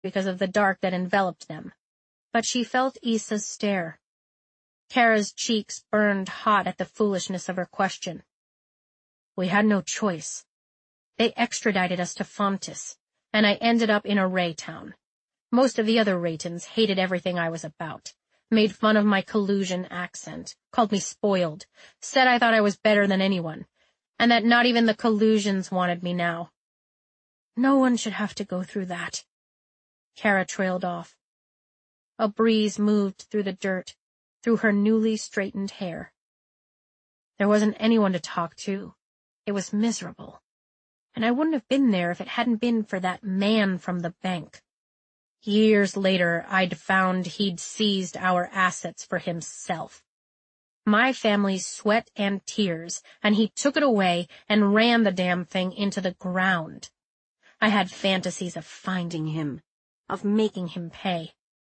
because of the dark that enveloped them, but she felt Issa's stare. Kara's cheeks burned hot at the foolishness of her question. We had no choice. They extradited us to Fontis, and I ended up in a Ray town. Most of the other Raytons hated everything I was about, made fun of my collusion accent, called me spoiled, said I thought I was better than anyone, and that not even the collusions wanted me now. No one should have to go through that. Kara trailed off. A breeze moved through the dirt, through her newly straightened hair. There wasn't anyone to talk to. It was miserable. And I wouldn't have been there if it hadn't been for that man from the bank. Years later, I'd found he'd seized our assets for himself. My family's sweat and tears, and he took it away and ran the damn thing into the ground. I had fantasies of finding him, of making him pay.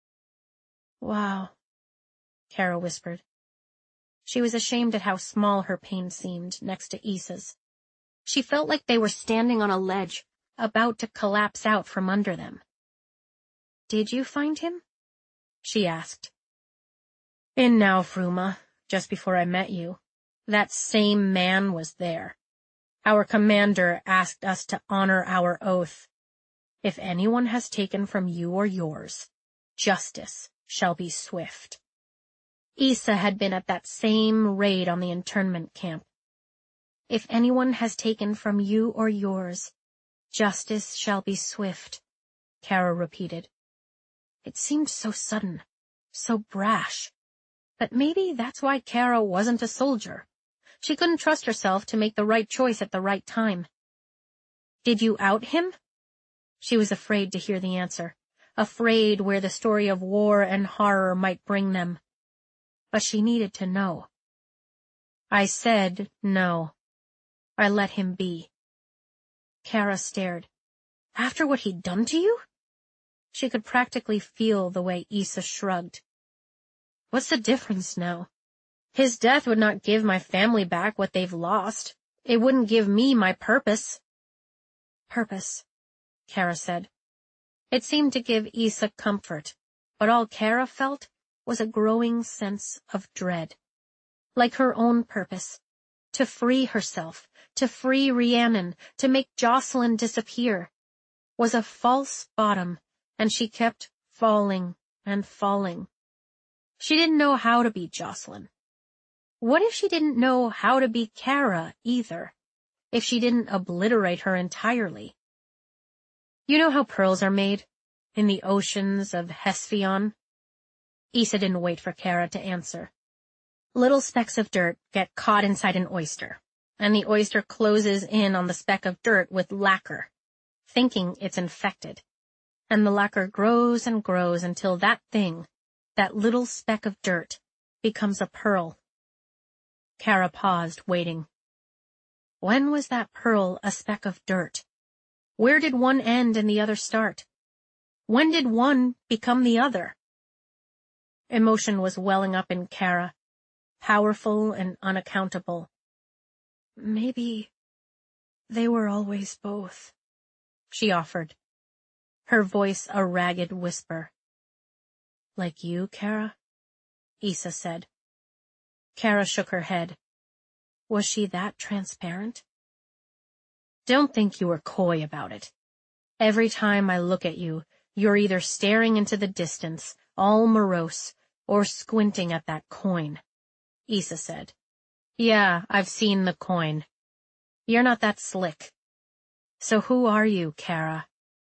Wow, Kara whispered. She was ashamed at how small her pain seemed next to Issa's. She felt like they were standing on a ledge, about to collapse out from under them. Did you find him? She asked. In Naufruma, just before I met you, that same man was there. Our commander asked us to honor our oath. If anyone has taken from you or yours, justice shall be swift. Issa had been at that same raid on the internment camp. If anyone has taken from you or yours, justice shall be swift, Kara repeated. It seemed so sudden, so brash. But maybe that's why Kara wasn't a soldier. She couldn't trust herself to make the right choice at the right time. Did you out him? She was afraid to hear the answer, afraid where the story of war and horror might bring them. But she needed to know. I said no. I let him be. Kara stared. After what he'd done to you? She could practically feel the way Issa shrugged. What's the difference now? His death would not give my family back what they've lost. It wouldn't give me my purpose. Purpose, Kara said. It seemed to give Issa comfort, but all Kara felt was a growing sense of dread. Like her own purpose, to free herself, to free Rhiannon, to make Jocelyn disappear, was a false bottom, and she kept falling and falling. She didn't know how to be Jocelyn. What if she didn't know how to be Kara either? If she didn't obliterate her entirely? You know how pearls are made? In the oceans of Hesphion? Issa didn't wait for Kara to answer. Little specks of dirt get caught inside an oyster, and the oyster closes in on the speck of dirt with lacquer, thinking it's infected. And the lacquer grows and grows until that thing, that little speck of dirt, becomes a pearl. Kara paused, waiting. When was that pearl a speck of dirt? Where did one end and the other start? When did one become the other? Emotion was welling up in Kara, powerful and unaccountable. Maybe they were always both, she offered, her voice a ragged whisper. Like you, Kara? Issa said. Kara shook her head. Was she that transparent? Don't think you were coy about it. Every time I look at you, you're either staring into the distance, all morose, or squinting at that coin, Issa said. Yeah, I've seen the coin. You're not that slick. So who are you, Kara?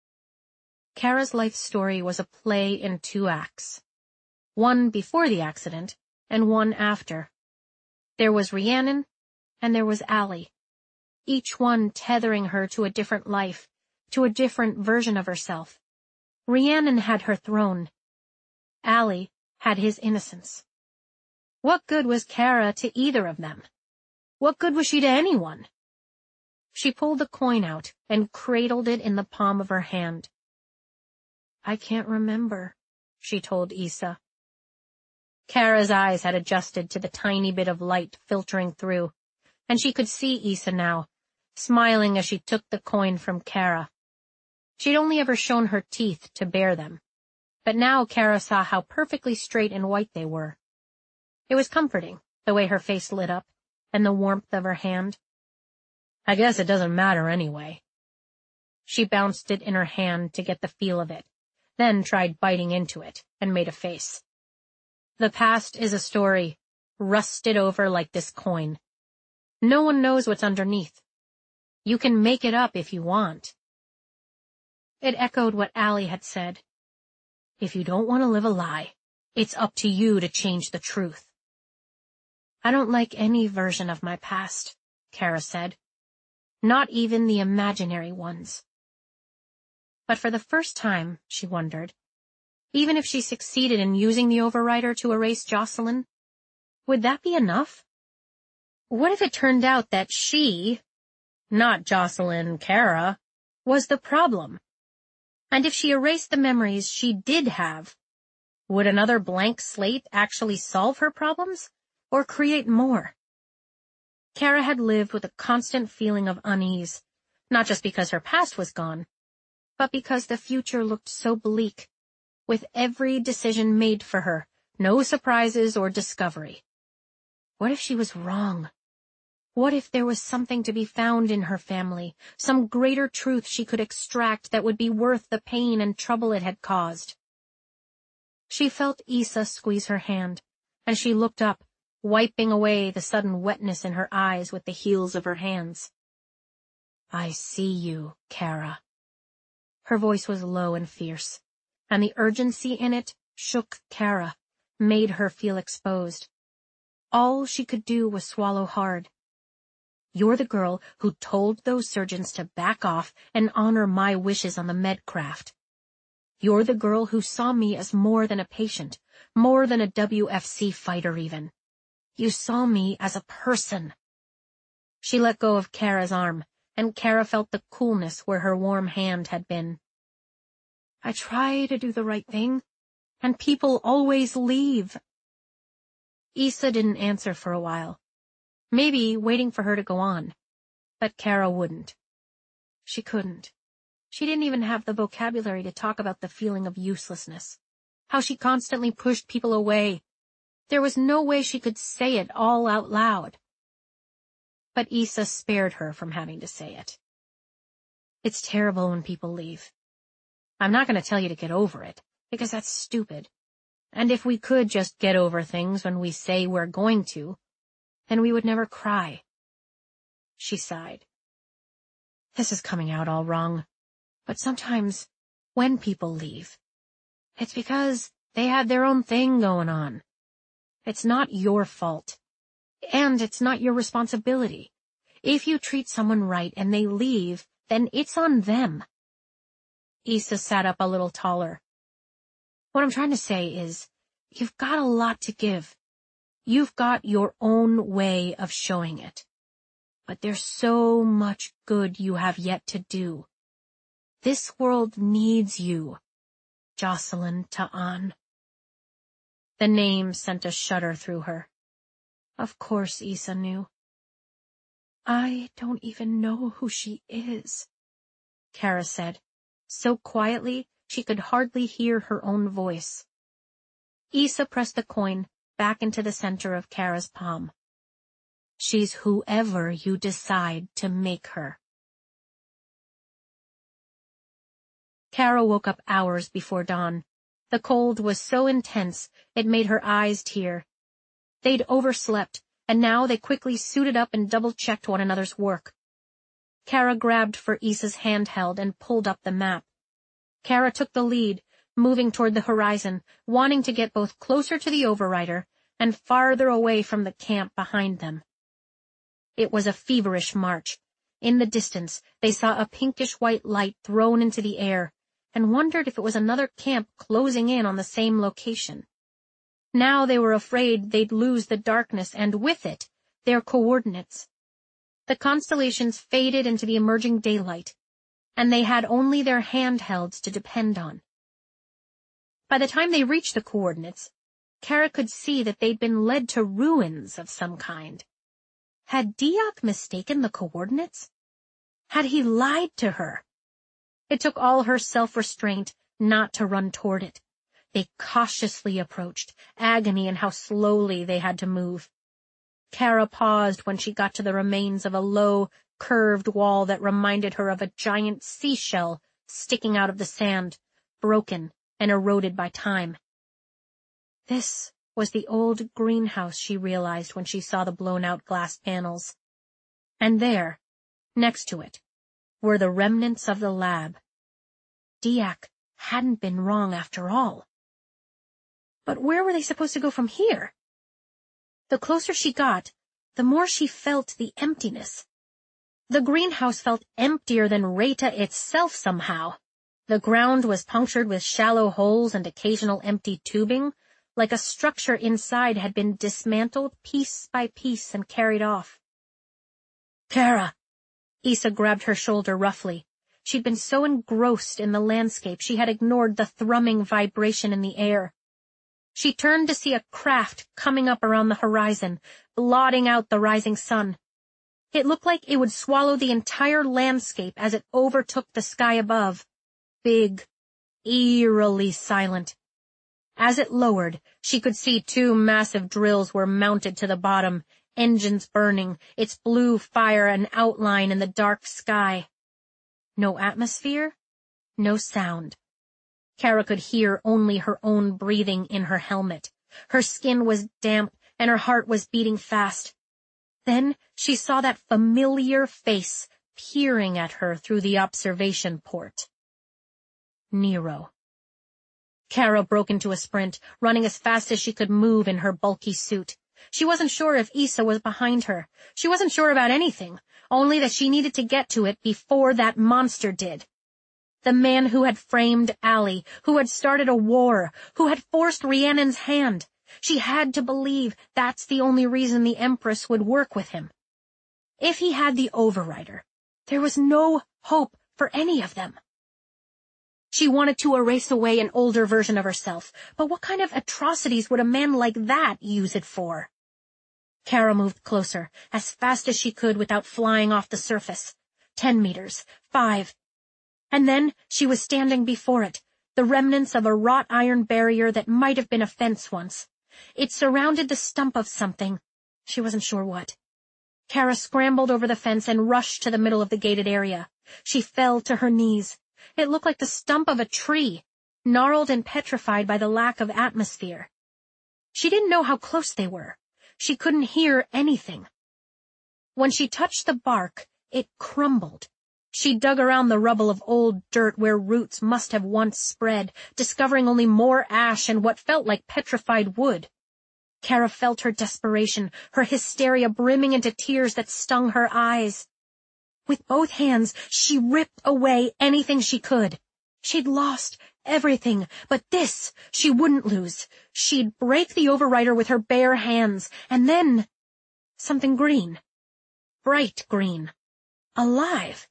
Kara's life story was a play in 2 acts. One before the accident, and one after. There was Rhiannon, and there was Allie. Each one tethering her to a different life, to a different version of herself. Rhiannon had her throne. Allie had his innocence. What good was Kara to either of them? What good was she to anyone? She pulled the coin out and cradled it in the palm of her hand. I can't remember, she told Issa. Kara's eyes had adjusted to the tiny bit of light filtering through, and she could see Issa now, smiling as she took the coin from Kara. She'd only ever shown her teeth to bear them, but now Kara saw how perfectly straight and white they were. It was comforting, the way her face lit up, and the warmth of her hand. I guess it doesn't matter anyway. She bounced it in her hand to get the feel of it, then tried biting into it, and made a face. The past is a story, rusted over like this coin. No one knows what's underneath. You can make it up if you want. It echoed what Allie had said. If you don't want to live a lie, it's up to you to change the truth. I don't like any version of my past, Kara said. Not even the imaginary ones. But for the first time, she wondered, even if she succeeded in using the overrider to erase Jocelyn, would that be enough? What if it turned out that she, not Jocelyn, Kara, was the problem? And if she erased the memories she did have, would another blank slate actually solve her problems, or create more? Kara had lived with a constant feeling of unease, not just because her past was gone, but because the future looked so bleak, with every decision made for her, no surprises or discovery. What if she was wrong? What if there was something to be found in her family, some greater truth she could extract that would be worth the pain and trouble it had caused? She felt Issa squeeze her hand, and she looked up, wiping away the sudden wetness in her eyes with the heels of her hands. I see you, Kara. Her voice was low and fierce, and the urgency in it shook Kara, made her feel exposed. All she could do was swallow hard. You're the girl who told those surgeons to back off and honor my wishes on the Medcraft. You're the girl who saw me as more than a patient, more than a WFC fighter even. You saw me as a person. She let go of Kara's arm, and Kara felt the coolness where her warm hand had been. I try to do the right thing, and people always leave. Issa didn't answer for a while, maybe waiting for her to go on, but Kara wouldn't. She couldn't. She didn't even have the vocabulary to talk about the feeling of uselessness, how she constantly pushed people away. There was no way she could say it all out loud. But Issa spared her from having to say it. It's terrible when people leave. I'm not going to tell you to get over it, because that's stupid. And if we could just get over things when we say we're going to, then we would never cry. She sighed. This is coming out all wrong. But sometimes, when people leave, it's because they had their own thing going on. It's not your fault. And it's not your responsibility. If you treat someone right and they leave, then it's on them. Issa sat up a little taller. What I'm trying to say is, you've got a lot to give. You've got your own way of showing it. But there's so much good you have yet to do. This world needs you, Jocelyn Ta'an. The name sent a shudder through her. Of course Issa knew. I don't even know who she is, Kara said, so quietly she could hardly hear her own voice. Issa pressed the coin back into the center of Kara's palm. She's whoever you decide to make her. Kara woke up hours before dawn. The cold was so intense it made her eyes tear. They'd overslept, and now they quickly suited up and double-checked one another's work. Kara grabbed for Issa's handheld and pulled up the map. Kara took the lead, moving toward the horizon, wanting to get both closer to the overrider and farther away from the camp behind them. It was a feverish march. In the distance, they saw a pinkish-white light thrown into the air, and wondered if it was another camp closing in on the same location. Now they were afraid they'd lose the darkness and, with it, their coordinates. The constellations faded into the emerging daylight, and they had only their handhelds to depend on. By the time they reached the coordinates, Kara could see that they'd been led to ruins of some kind. Had Diak mistaken the coordinates? Had he lied to her? It took all her self-restraint not to run toward it. They cautiously approached, agony in how slowly they had to move. Kara paused when she got to the remains of a low, curved wall that reminded her of a giant seashell sticking out of the sand, broken and eroded by time. This was the old greenhouse, she realized when she saw the blown-out glass panels. And there, next to it, were the remnants of the lab. Diak hadn't been wrong after all. But where were they supposed to go from here? The closer she got, the more she felt the emptiness. The greenhouse felt emptier than Reta itself somehow. The ground was punctured with shallow holes and occasional empty tubing, like a structure inside had been dismantled piece by piece and carried off. Kara! Issa grabbed her shoulder roughly. She'd been so engrossed in the landscape she had ignored the thrumming vibration in the air. She turned to see a craft coming up around the horizon, blotting out the rising sun. It looked like it would swallow the entire landscape as it overtook the sky above. Big, eerily silent. As it lowered, she could see 2 massive drills were mounted to the bottom, engines burning, its blue fire an outline in the dark sky. No atmosphere, no sound. Kara could hear only her own breathing in her helmet. Her skin was damp and her heart was beating fast. Then she saw that familiar face peering at her through the observation port. Nero. Kara broke into a sprint, running as fast as she could move in her bulky suit. She wasn't sure if Issa was behind her. She wasn't sure about anything, only that she needed to get to it before that monster did. The man who had framed Allie, who had started a war, who had forced Rhiannon's hand. She had to believe that's the only reason the Empress would work with him. If he had the Overrider, there was no hope for any of them. She wanted to erase away an older version of herself, but what kind of atrocities would a man like that use it for? Kara moved closer, as fast as she could without flying off the surface. 10 meters, 5. And then she was standing before it, the remnants of a wrought iron barrier that might have been a fence once. It surrounded the stump of something. She wasn't sure what. Kara scrambled over the fence and rushed to the middle of the gated area. She fell to her knees. It looked like the stump of a tree, gnarled and petrified by the lack of atmosphere. She didn't know how close they were. She couldn't hear anything. When she touched the bark, it crumbled. She dug around the rubble of old dirt where roots must have once spread, discovering only more ash and what felt like petrified wood. Kara felt her desperation, her hysteria brimming into tears that stung her eyes. With both hands, she ripped away anything she could. She'd lost everything, but this she wouldn't lose. She'd break the Overrider with her bare hands, and then something green. Bright green. Alive.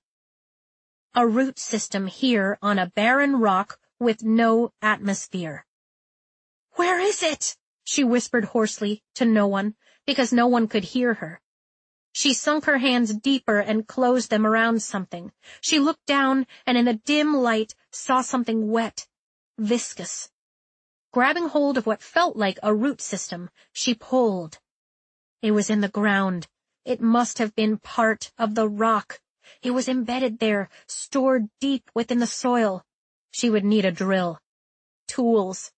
A root system here on a barren rock with no atmosphere. "Where is it?" she whispered hoarsely to no one, because no one could hear her. She sunk her hands deeper and closed them around something. She looked down and in the dim light saw something wet, viscous. Grabbing hold of what felt like a root system, she pulled. It was in the ground. It must have been part of the rock. It was embedded there, stored deep within the soil. She would need a drill. Tools.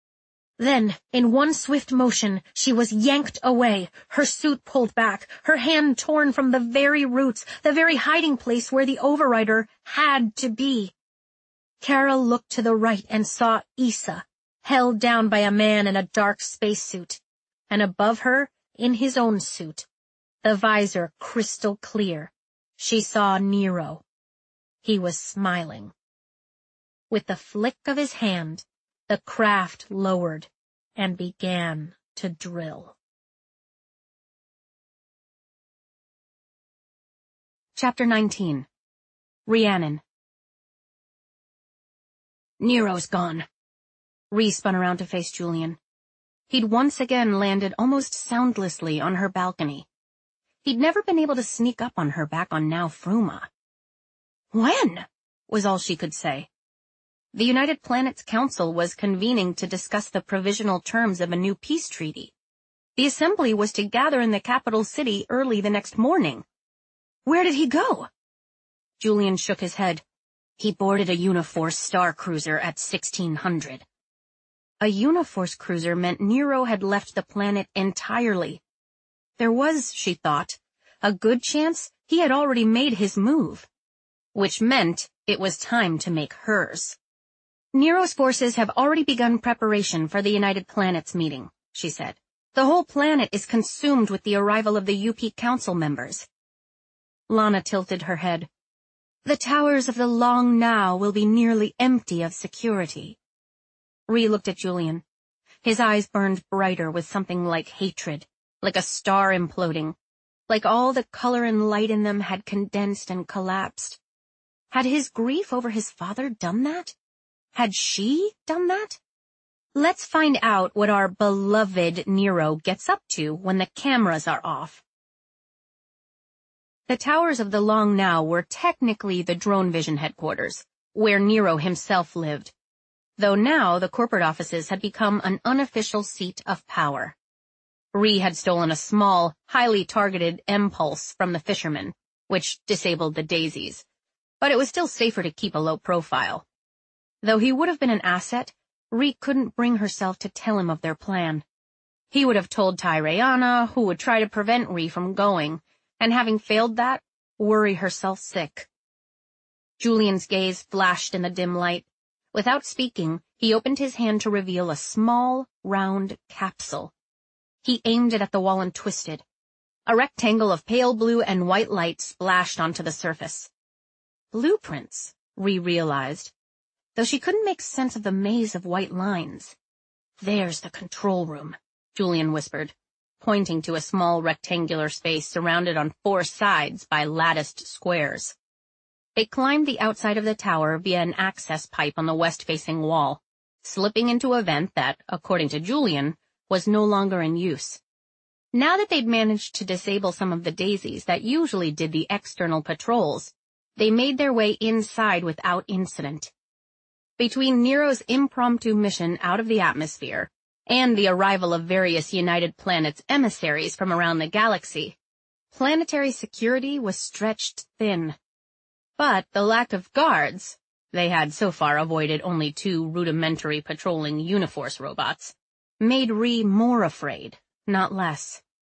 Then, in one swift motion, she was yanked away, her suit pulled back, her hand torn from the very roots, the very hiding place where the Overrider had to be. Kara looked to the right and saw Issa, held down by a man in a dark spacesuit, and above her, in his own suit, the visor crystal clear, she saw Nero. He was smiling. With the flick of his hand, the craft lowered and began to drill. Chapter 19. Rhiannon. Nero's gone. Rhi spun around to face Julian. He'd once again landed almost soundlessly on her balcony. He'd never been able to sneak up on her back on Now Fruma. When? was all she could say. The United Planets Council was convening to discuss the provisional terms of a new peace treaty. The assembly was to gather in the capital city early the next morning. Where did he go? Julian shook his head. He boarded a Uniforce star cruiser at 1600. A Uniforce cruiser meant Nero had left the planet entirely. There was, she thought, a good chance he had already made his move, which meant it was time to make hers. Nero's forces have already begun preparation for the United Planets meeting, she said. The whole planet is consumed with the arrival of the UP Council members. Lana tilted her head. The towers of the Long Now will be nearly empty of security. Ree looked at Julian. His eyes burned brighter with something like hatred, like a star imploding, like all the color and light in them had condensed and collapsed. Had his grief over his father done that? Had she done that? Let's find out what our beloved Nero gets up to when the cameras are off. The towers of the Long Now were technically the Drone Vision headquarters, where Nero himself lived, though now the corporate offices had become an unofficial seat of power. Ree had stolen a small, highly targeted M-pulse from the fishermen, which disabled the daisies, but it was still safer to keep a low profile. Though he would have been an asset, Ree couldn't bring herself to tell him of their plan. He would have told Tyrayana, who would try to prevent Ree from going, and having failed that, worry herself sick. Julian's gaze flashed in the dim light. Without speaking, he opened his hand to reveal a small, round capsule. He aimed it at the wall and twisted. A rectangle of pale blue and white light splashed onto the surface. Blueprints, Ree realized, though she couldn't make sense of the maze of white lines. There's the control room, Julian whispered, pointing to a small rectangular space surrounded on 4 sides by latticed squares. They climbed the outside of the tower via an access pipe on the west-facing wall, slipping into a vent that, according to Julian, was no longer in use. Now that they'd managed to disable some of the daisies that usually did the external patrols, they made their way inside without incident. Between Nero's impromptu mission out of the atmosphere and the arrival of various United Planets emissaries from around the galaxy, planetary security was stretched thin. But the lack of guards, they had so far avoided only 2 rudimentary patrolling Uniforce robots, made Ree more afraid, not less.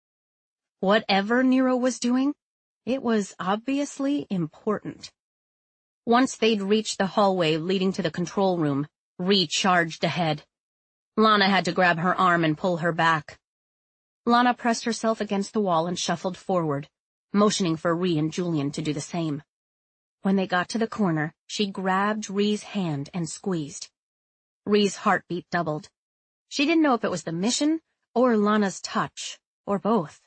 Whatever Nero was doing, it was obviously important. Once they'd reached the hallway leading to the control room, Ree charged ahead. Lana had to grab her arm and pull her back. Lana pressed herself against the wall and shuffled forward, motioning for Ree and Julian to do the same. When they got to the corner, she grabbed Ree's hand and squeezed. Ree's heartbeat doubled. She didn't know if it was the mission or Lana's touch, or both.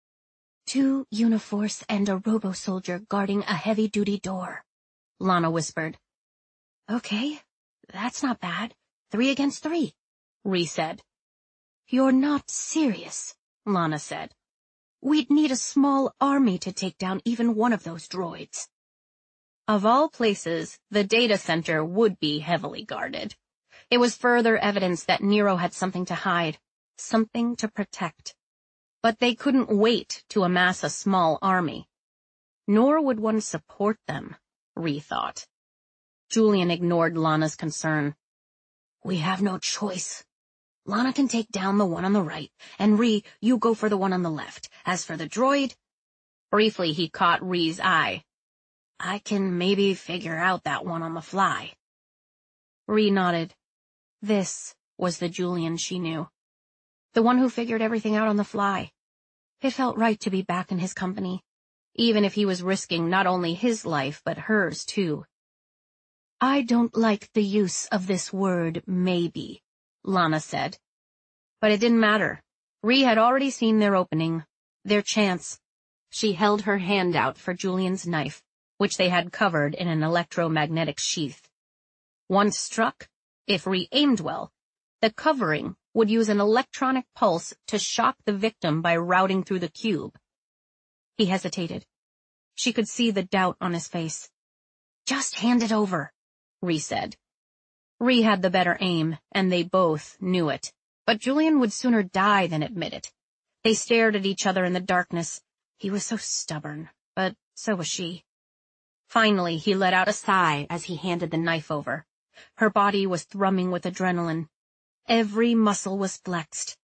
2 Uniforce and a robo-soldier guarding a heavy-duty door, Lana whispered. Okay, that's not bad. 3 against 3, Ree said. You're not serious, Lana said. We'd need a small army to take down even one of those droids. Of all places, the data center would be heavily guarded. It was further evidence that Nero had something to hide, something to protect. But they couldn't wait to amass a small army. Nor would one support them, Ree thought. Julian ignored Lana's concern. We have no choice. Lana can take down the one on the right, and Ree, you go for the one on the left. As for the droid... Briefly, he caught Ree's eye. I can maybe figure out that one on the fly. Ree nodded. This was the Julian she knew. The one who figured everything out on the fly. It felt right to be back in his company, even if he was risking not only his life but hers too. I don't like the use of this word maybe, Lana said. But it didn't matter. Ree had already seen their opening, their chance. She held her hand out for Julian's knife, which they had covered in an electromagnetic sheath. Once struck, if Ree aimed well, the covering would use an electronic pulse to shock the victim by routing through the cube. He hesitated. She could see the doubt on his face. Just hand it over, Ree said. Ree had the better aim, and they both knew it, but Julian would sooner die than admit it. They stared at each other in the darkness. He was so stubborn, but so was she. Finally, he let out a sigh as he handed the knife over. Her body was thrumming with adrenaline. Every muscle was flexed.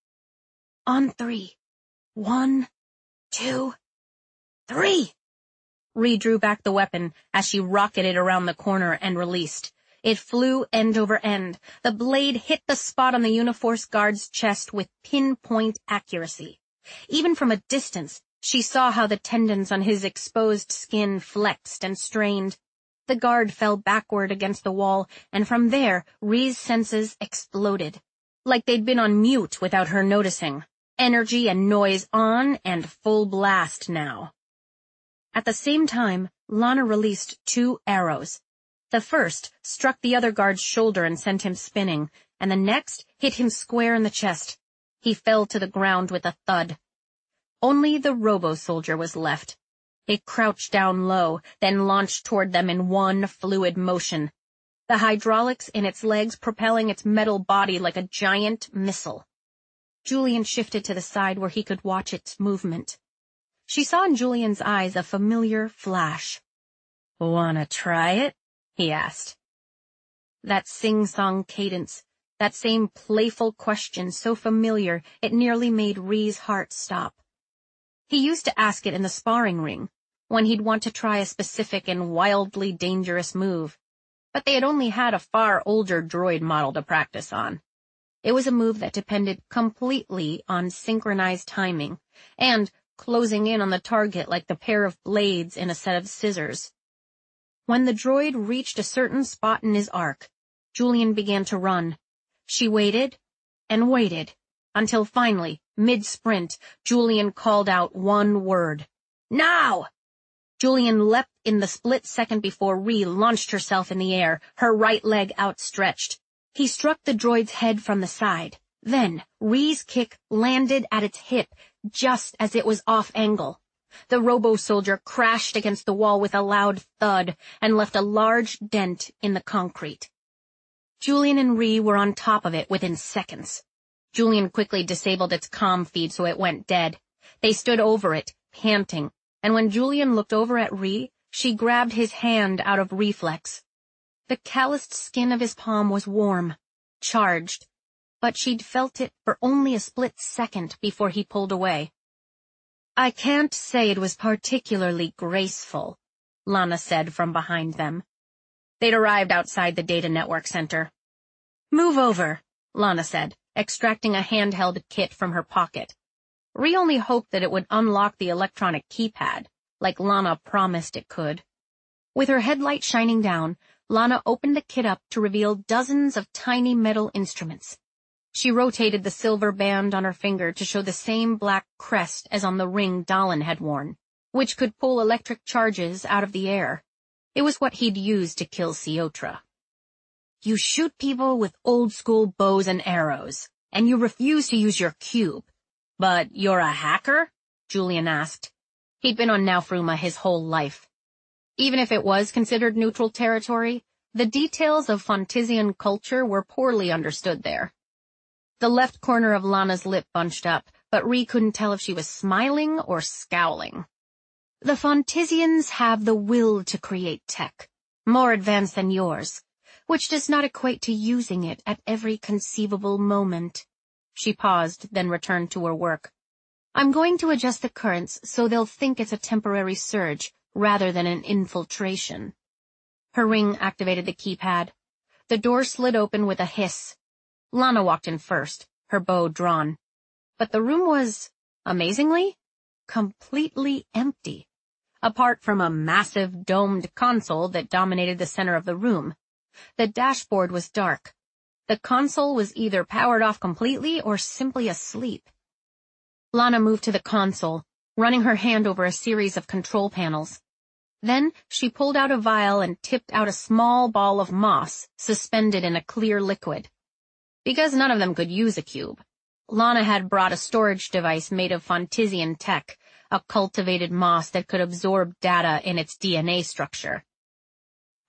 On 3. 1, 2, 3. Ree drew back the weapon as she rocketed around the corner and released. It flew end over end. The blade hit the spot on the Uniforce guard's chest with pinpoint accuracy. Even from a distance, she saw how the tendons on his exposed skin flexed and strained. The guard fell backward against the wall, and from there, Ree's senses exploded. Like they'd been on mute without her noticing. Energy and noise on and full blast now. At the same time, Lana released 2 arrows. The first struck the other guard's shoulder and sent him spinning, and the next hit him square in the chest. He fell to the ground with a thud. Only the robo-soldier was left. It crouched down low, then launched toward them in one fluid motion, the hydraulics in its legs propelling its metal body like a giant missile. Julian shifted to the side where he could watch its movement. She saw in Julian's eyes a familiar flash. "Wanna try it?" he asked. That sing-song cadence, that same playful question so familiar it nearly made Ree's heart stop. He used to ask it in the sparring ring, when he'd want to try a specific and wildly dangerous move. But they had only had a far older droid model to practice on. It was a move that depended completely on synchronized timing, and closing in on the target like the pair of blades in a set of scissors. When the droid reached a certain spot in his arc, Julian began to run. She waited and waited, until finally, mid-sprint, Julian called out one word. "Now!" Julian leapt in the split second before Ree launched herself in the air, her right leg outstretched. He struck the droid's head from the side. Then, Ree's kick landed at its hip, just as it was off-angle. The robo-soldier crashed against the wall with a loud thud and left a large dent in the concrete. Julian and Ree were on top of it within seconds. Julian quickly disabled its comm feed so it went dead. They stood over it, panting, and when Julian looked over at Ree, she grabbed his hand out of reflex. The calloused skin of his palm was warm, charged, but she'd felt it for only a split second before he pulled away. "I can't say it was particularly graceful," Lana said from behind them. They'd arrived outside the data network center. "Move over," Lana said, extracting a handheld kit from her pocket. Ree only hoped that it would unlock the electronic keypad, like Lana promised it could. With her headlight shining down, Lana opened the kit up to reveal dozens of tiny metal instruments. She rotated the silver band on her finger to show the same black crest as on the ring Dallin had worn, which could pull electric charges out of the air. It was what he'd used to kill Siotra. "You shoot people with old-school bows and arrows, and you refuse to use your cube. But you're a hacker?" Julian asked. He'd been on Naufruma his whole life. Even if it was considered neutral territory, the details of Fontisian culture were poorly understood there. The left corner of Lana's lip bunched up, but Ree couldn't tell if she was smiling or scowling. "The Fontisians have the will to create tech, more advanced than yours, which does not equate to using it at every conceivable moment." She paused, then returned to her work. "I'm going to adjust the currents so they'll think it's a temporary surge rather than an infiltration." Her ring activated the keypad. The door slid open with a hiss. Lana walked in first, her bow drawn. But the room was, amazingly, completely empty. Apart from a massive domed console that dominated the center of the room. The dashboard was dark. The console was either powered off completely or simply asleep. Lana moved to the console, running her hand over a series of control panels. Then she pulled out a vial and tipped out a small ball of moss suspended in a clear liquid. Because none of them could use a cube, Lana had brought a storage device made of Fontisian tech, a cultivated moss that could absorb data in its DNA structure.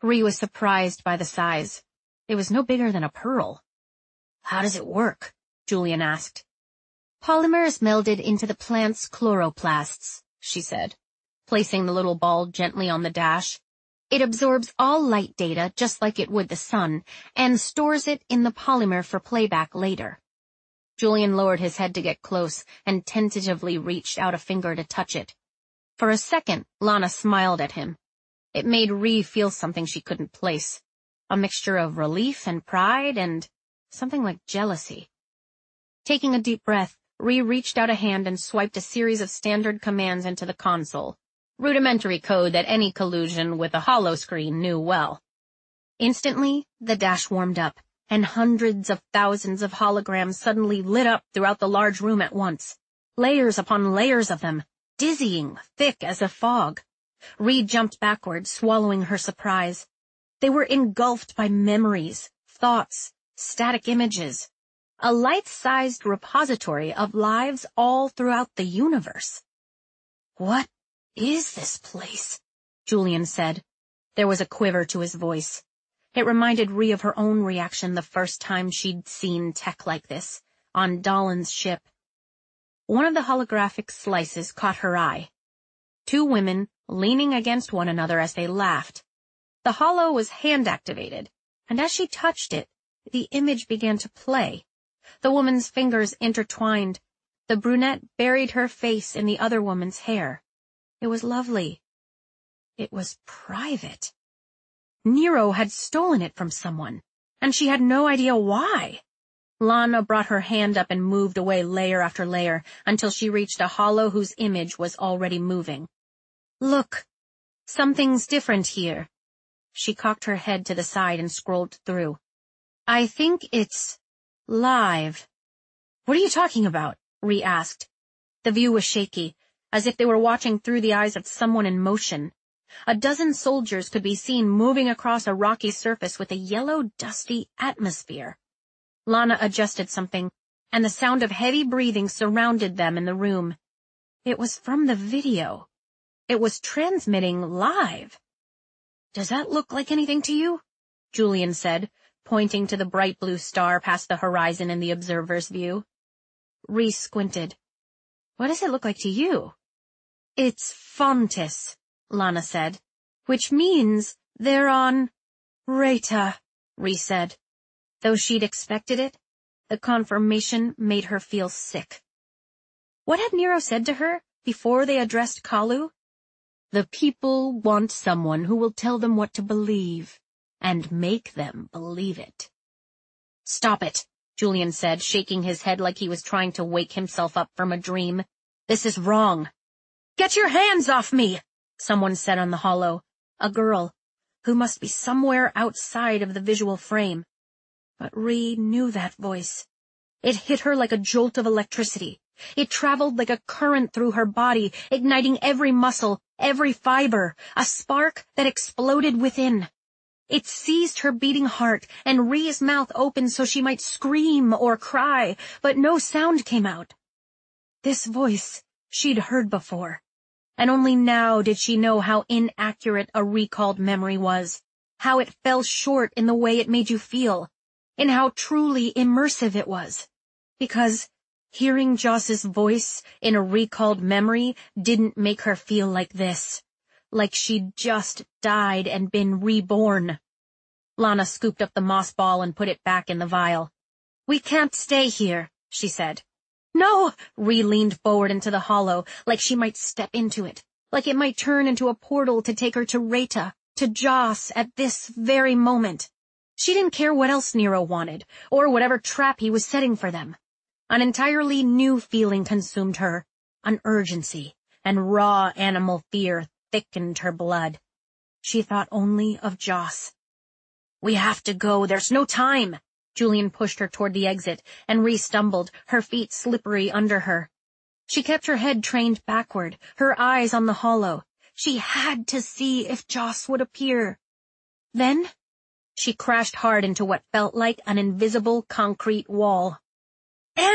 Ree was surprised by the size. It was no bigger than a pearl. "How does it work?" Julian asked. "Polymers melded into the plant's chloroplasts," she said, placing the little ball gently on the dash. "It absorbs all light data just like it would the sun, and stores it in the polymer for playback later." Julian lowered his head to get close and tentatively reached out a finger to touch it. For a second, Lana smiled at him. It made Ree feel something she couldn't place. A mixture of relief and pride and something like jealousy. Taking a deep breath, Ree reached out a hand and swiped a series of standard commands into the console. Rudimentary code that any collusion with a holoscreen knew well. Instantly, the dash warmed up, and hundreds of thousands of holograms suddenly lit up throughout the large room at once. Layers upon layers of them, dizzying, thick as a fog. Ree jumped backward, swallowing her surprise. They were engulfed by memories, thoughts, static images. A life-sized repository of lives all throughout the universe. "What is this place?" Julian said. There was a quiver to his voice. It reminded Ree of her own reaction the first time she'd seen tech like this, on Dahlon's ship. One of the holographic slices caught her eye. Two women leaning against one another as they laughed. The holo was hand-activated, and as she touched it, the image began to play. The woman's fingers intertwined. The brunette buried her face in the other woman's hair. It was lovely. It was private. Nero had stolen it from someone, and she had no idea why. Lana brought her hand up and moved away layer after layer until she reached a holo whose image was already moving. "Look, something's different here." She cocked her head to the side and scrolled through. "I think it's live." "What are you talking about?" Ree asked. The view was shaky, as if they were watching through the eyes of someone in motion. A dozen soldiers could be seen moving across a rocky surface with a yellow, dusty atmosphere. Lana adjusted something, and the sound of heavy breathing surrounded them in the room. It was from the video. It was transmitting live. "Does that look like anything to you?" Julian said, pointing to the bright blue star past the horizon in the observer's view. Ree squinted. "What does it look like to you?" "It's Fontis," Lana said. "Which means they're on Reta," Ree said. Though she'd expected it, the confirmation made her feel sick. What had Nero said to her before they addressed Kalu? "The people want someone who will tell them what to believe, and make them believe it." "Stop it," Julian said, shaking his head like he was trying to wake himself up from a dream. "This is wrong." "Get your hands off me," someone said on the holo. A girl, who must be somewhere outside of the visual frame. But Ree knew that voice. It hit her like a jolt of electricity. It traveled like a current through her body, igniting every muscle, every fiber, a spark that exploded within. It seized her beating heart, and Ree's mouth opened so she might scream or cry, but no sound came out. This voice she'd heard before, and only now did she know how inaccurate a recalled memory was, how it fell short in the way it made you feel, and how truly immersive it was. Because hearing Joss's voice in a recalled memory didn't make her feel like this, like she'd just died and been reborn. Lana scooped up the moss ball and put it back in the vial. "We can't stay here," she said. "No!" Ree leaned forward into the holo, like she might step into it, like it might turn into a portal to take her to Reta, to Joss at this very moment. She didn't care what else Nero wanted, or whatever trap he was setting for them. An entirely new feeling consumed her, an urgency, and raw animal fear thickened her blood. She thought only of Joss. "We have to go, there's no time." Julian pushed her toward the exit, and Ree stumbled, her feet slippery under her. She kept her head trained backward, her eyes on the holo. She had to see if Joss would appear. Then she crashed hard into what felt like an invisible concrete wall.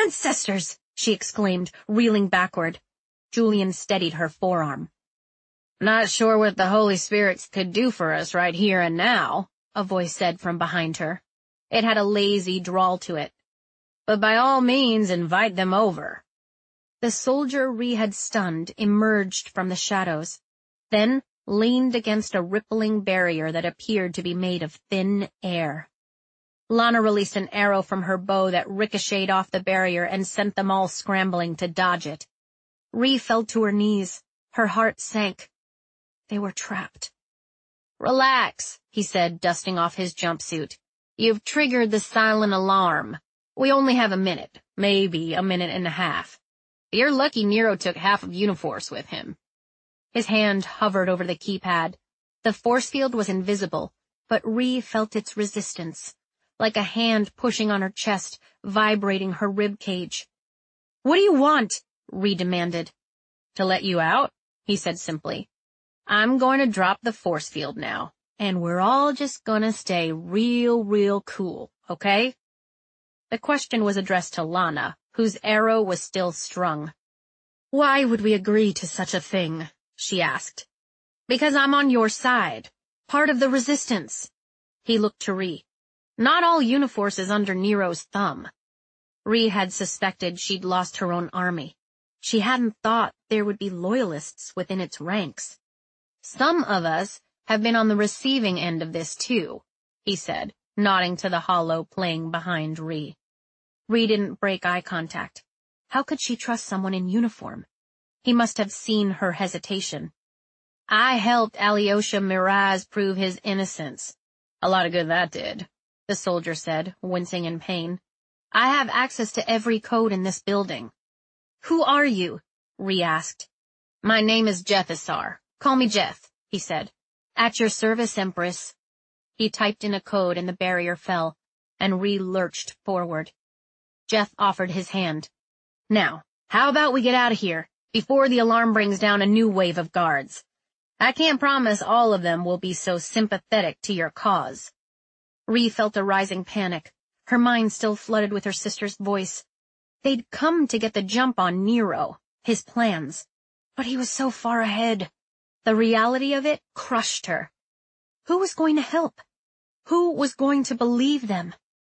"Ancestors!" she exclaimed, reeling backward. Julian steadied her forearm. Not sure what the Holy Spirits could do for us right here and now, a voice said from behind her. It had a lazy drawl to it. But by all means invite them over. The soldier Ree had stunned emerged from the shadows, then leaned against a rippling barrier that appeared to be made of thin air. Lana released an arrow from her bow that ricocheted off the barrier and sent them all scrambling to dodge it. Ree fell to her knees. Her heart sank. They were trapped. Relax, he said, dusting off his jumpsuit. You've triggered the silent alarm. We only have a minute, maybe a minute and a half. You're lucky Nero took half of Uniforce with him. His hand hovered over the keypad. The force field was invisible, but Ree felt its resistance, like a hand pushing on her chest, vibrating her rib cage. What do you want? Ree demanded. To let you out, he said simply. I'm going to drop the force field now, and we're all just gonna stay real cool, okay? The question was addressed to Lana, whose arrow was still strung. Why would we agree to such a thing? She asked. Because I'm on your side, part of the resistance. He looked to Ree. Not all Uniforce is under Nero's thumb. Ree had suspected she'd lost her own army. She hadn't thought there would be loyalists within its ranks. Some of us have been on the receiving end of this too, he said, nodding to the hollow playing behind Ree. Ree didn't break eye contact. How could she trust someone in uniform? He must have seen her hesitation. I helped Alyosha Miraz prove his innocence. A lot of good that did, the soldier said, wincing in pain. I have access to every code in this building. Who are you? Ree asked. My name is Jethissar. Call me Jeth, he said. At your service, Empress. He typed in a code and the barrier fell, and Ree lurched forward. Jeth offered his hand. Now, how about we get out of here, before the alarm brings down a new wave of guards? I can't promise all of them will be so sympathetic to your cause. Ree felt a rising panic, her mind still flooded with her sister's voice. They'd come to get the jump on Nero, his plans. But he was so far ahead. The reality of it crushed her. Who was going to help? Who was going to believe them?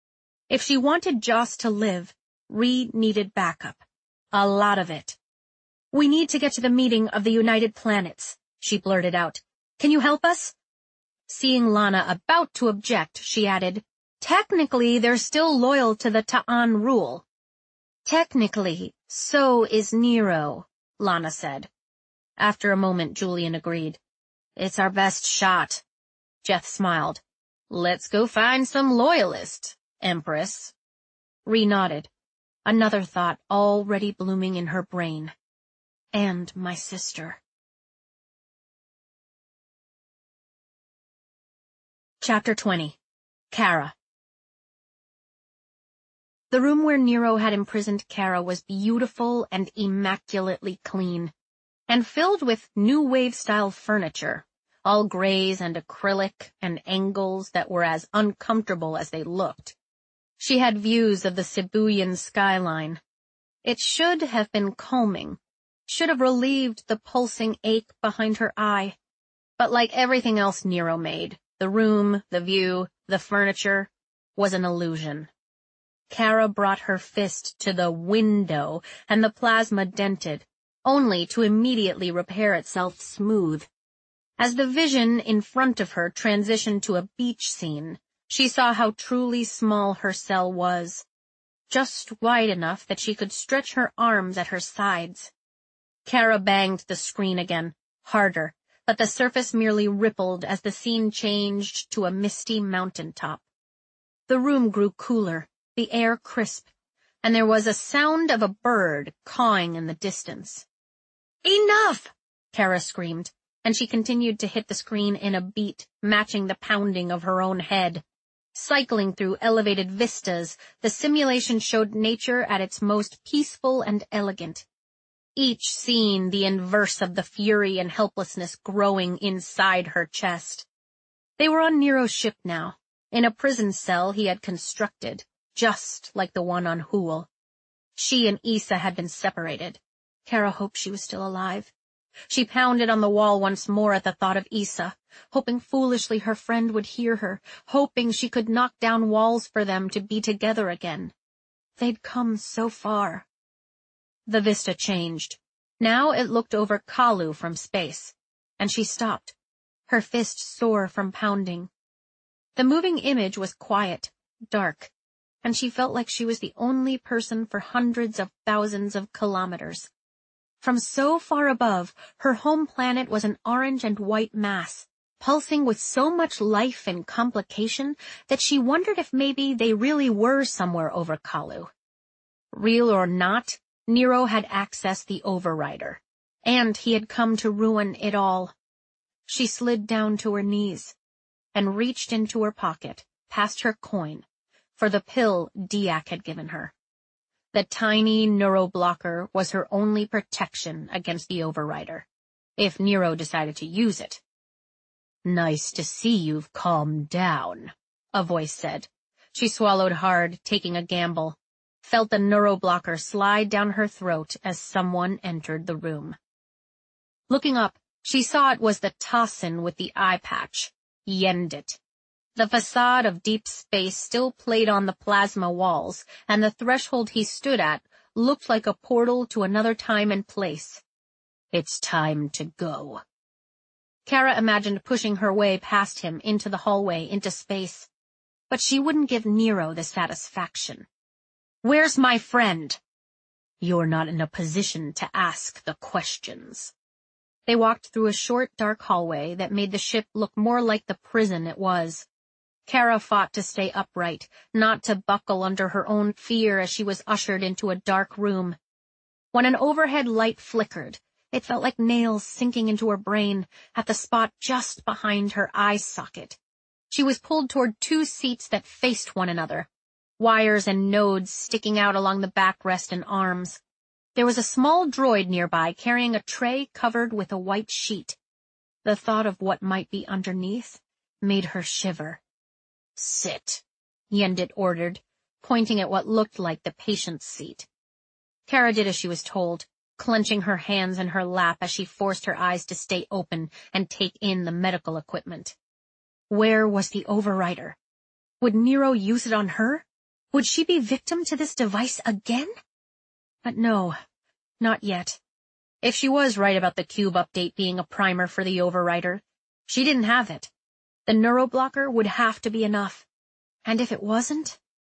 If she wanted Joss to live, Ree needed backup. A lot of it. We need to get to the meeting of the United Planets, she blurted out. Can you help us? Seeing Lana about to object, she added, Technically, they're still loyal to the Ta'an rule. Technically, so is Nero, Lana said. After a moment, Julian agreed. It's our best shot. Jeth smiled. Let's go find some loyalists, Empress. Ree nodded. Another thought already blooming in her brain. And my sister. Chapter 20. Kara. The room where Nero had imprisoned Kara was beautiful and immaculately clean, and filled with new wave-style furniture, all grays and acrylic and angles that were as uncomfortable as they looked. She had views of the Sibuyan skyline. It should have been calming, should have relieved the pulsing ache behind her eye. But like everything else Nero made, the room, the view, the furniture was an illusion. Kara brought her fist to the window, and the plasma dented, only to immediately repair itself smooth. As the vision in front of her transitioned to a beach scene, she saw how truly small her cell was, just wide enough that she could stretch her arms at her sides. Kara banged the screen again, harder, but the surface merely rippled as the scene changed to a misty mountaintop. The room grew cooler, the air crisp, and there was a sound of a bird cawing in the distance. Enough! Kara screamed, and she continued to hit the screen in a beat matching the pounding of her own head. Cycling through elevated vistas, the simulation showed nature at its most peaceful and elegant. Each scene the inverse of the fury and helplessness growing inside her chest. They were on Nero's ship now, in a prison cell he had constructed, just like the one on Hool. She and Issa had been separated. Kara hoped she was still alive. She pounded on the wall once more at the thought of Issa, hoping foolishly her friend would hear her, hoping she could knock down walls for them to be together again. They'd come so far. The vista changed. Now it looked over Kalu from space, and she stopped, her fist sore from pounding. The moving image was quiet, dark, and she felt like she was the only person for hundreds of thousands of kilometers. From so far above, her home planet was an orange and white mass, pulsing with so much life and complication that she wondered if maybe they really were somewhere over Kalu. Real or not, Nero had accessed the Overrider, and he had come to ruin it all. She slid down to her knees and reached into her pocket, past her coin, for the pill Diak had given her. The tiny neuroblocker was her only protection against the Overrider, if Nero decided to use it. "Nice to see you've calmed down," a voice said. She swallowed hard, taking a gamble, felt the neuroblocker slide down her throat as someone entered the room. Looking up, she saw it was the Tossin with the eye patch, Yendit. The facade of deep space still played on the plasma walls, and the threshold he stood at looked like a portal to another time and place. "It's time to go." Kara imagined pushing her way past him into the hallway, into space. But she wouldn't give Nero the satisfaction. "Where's my friend?" "You're not in a position to ask the questions." They walked through a short, dark hallway that made the ship look more like the prison it was. Kara fought to stay upright, not to buckle under her own fear as she was ushered into a dark room. When an overhead light flickered, it felt like nails sinking into her brain at the spot just behind her eye socket. She was pulled toward two seats that faced one another, wires and nodes sticking out along the backrest and arms. There was a small droid nearby carrying a tray covered with a white sheet. The thought of what might be underneath made her shiver. "Sit," Yendit ordered, pointing at what looked like the patient's seat. Kara did as she was told, clenching her hands in her lap as she forced her eyes to stay open and take in the medical equipment. Where was the Overrider? Would Nero use it on her? Would she be victim to this device again? But no, not yet. If she was right about the cube update being a primer for the Overrider, she didn't have it. The neuroblocker would have to be enough. And if it wasn't?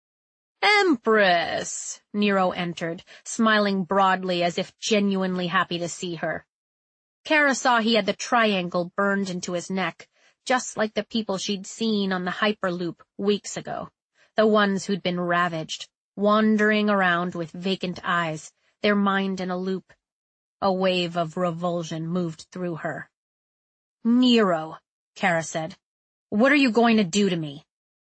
"Empress!" Nero entered, smiling broadly as if genuinely happy to see her. Kara saw he had the triangle burned into his neck, just like the people she'd seen on the Hyperloop weeks ago, the ones who'd been ravaged, wandering around with vacant eyes, their mind in a loop. A wave of revulsion moved through her. "Nero," Kara said, "what are you going to do to me?"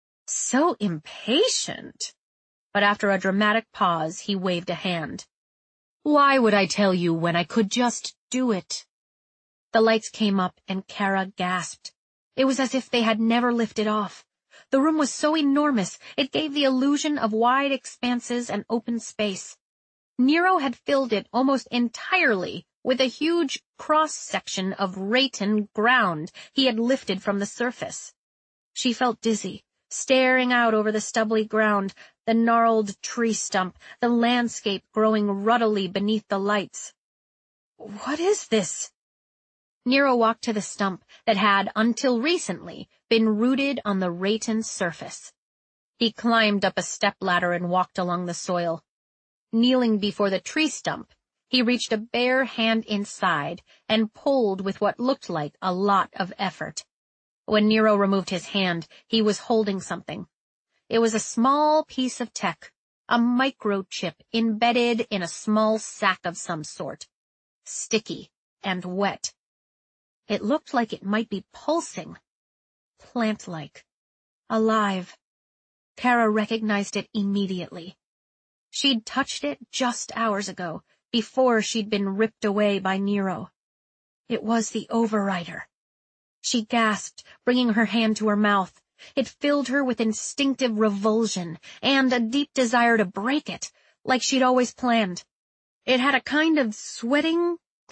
So impatient. But after a dramatic pause, he waved a hand. "Why would I tell you when I could just do it?" The lights came up and Kara gasped. It was as if they had never lifted off. The room was so enormous, it gave the illusion of wide expanses and open space. Nero had filled it almost entirely with a huge cross-section of Rayton ground he had lifted from the surface. She felt dizzy, staring out over the stubbly ground, the gnarled tree stump, the landscape growing ruddily beneath the lights. "What is this?" Nero walked to the stump that had, until recently, been rooted on the Rayton surface. He climbed up a stepladder and walked along the soil. Kneeling before the tree stump, he reached a bare hand inside and pulled with what looked like a lot of effort. When Nero removed his hand, he was holding something. It was a small piece of tech, a microchip embedded in a small sack of some sort, sticky and wet. It looked like it might be pulsing, plant-like, alive. Kara recognized it immediately. She'd touched it just hours ago, before she'd been ripped away by Nero. It was the Overrider. She gasped, bringing her hand to her mouth. It filled her with instinctive revulsion and a deep desire to break it, like she'd always planned. It had a kind of sweating,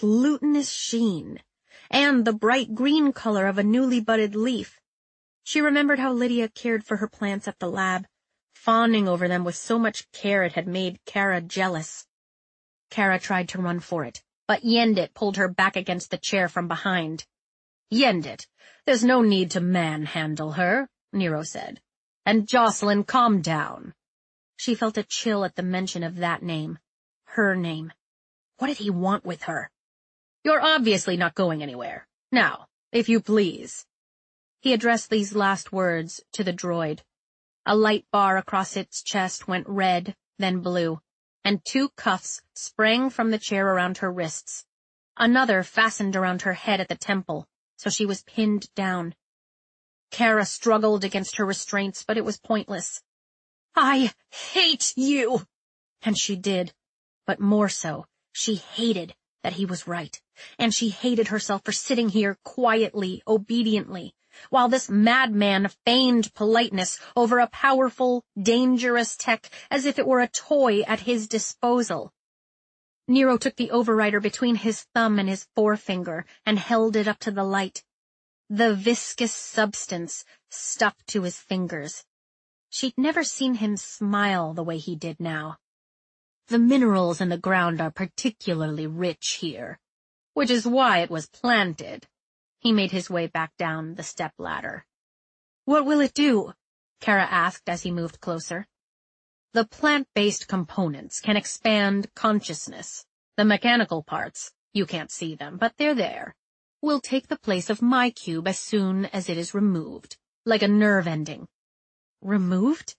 glutinous sheen, and the bright green color of a newly budded leaf. She remembered how Lydia cared for her plants at the lab, fawning over them with so much care it had made Kara jealous. Kara tried to run for it, but Yendit pulled her back against the chair from behind. "Yendit, there's no need to manhandle her," Nero said. "And Jocelyn, calm down." She felt a chill at the mention of that name. Her name. What did he want with her? "You're obviously not going anywhere. Now, if you please." He addressed these last words to the droid. A light bar across its chest went red, then blue, and 2 cuffs sprang from the chair around her wrists. Another fastened around her head at the temple, so she was pinned down. Kara struggled against her restraints, but it was pointless. "I hate you!" And she did. But more so, she hated that he was right, and she hated herself for sitting here quietly, obediently, while this madman feigned politeness over a powerful, dangerous tech as if it were a toy at his disposal. Nero took the overrider between his thumb and his forefinger and held it up to the light. The viscous substance stuck to his fingers. She'd never seen him smile the way he did now. "The minerals in the ground are particularly rich here, which is why it was planted." He made his way back down the step ladder. "What will it do?" Kara asked as he moved closer. "The plant-based components can expand consciousness. The mechanical parts, you can't see them, but they're there, will take the place of my cube as soon as it is removed, like a nerve ending." "Removed?"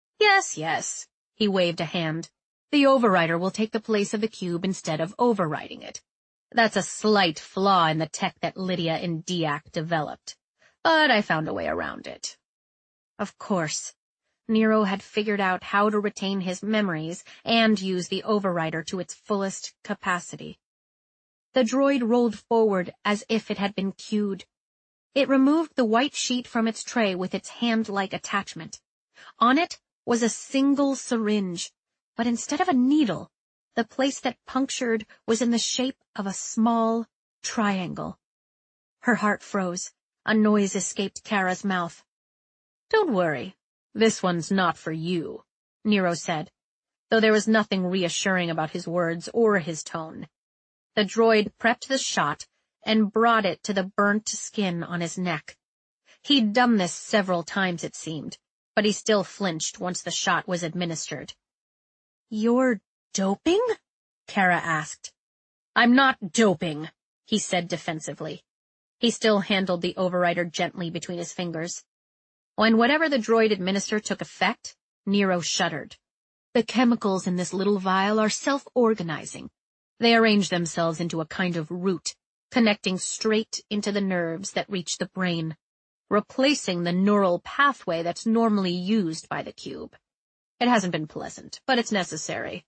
Yes. He waved a hand. "The overrider will take the place of the cube instead of overriding it. That's a slight flaw in the tech that Lydia and Diak developed, but I found a way around it." Of course. Nero had figured out how to retain his memories and use the overrider to its fullest capacity. The droid rolled forward as if it had been cued. It removed the white sheet from its tray with its hand-like attachment. On it was a single syringe, but instead of a needle, the place that punctured was in the shape of a small triangle. Her heart froze. A noise escaped Kara's mouth. "Don't worry, this one's not for you," Nero said, though there was nothing reassuring about his words or his tone. The droid prepped the shot and brought it to the burnt skin on his neck. He'd done this several times, it seemed, but he still flinched once the shot was administered. "You're doping?" Kara asked. "I'm not doping," he said defensively. He still handled the overrider gently between his fingers. When whatever the droid administered took effect, Nero shuddered. "The chemicals in this little vial are self-organizing. They arrange themselves into a kind of root, connecting straight into the nerves that reach the brain, replacing the neural pathway that's normally used by the cube. It hasn't been pleasant, but it's necessary."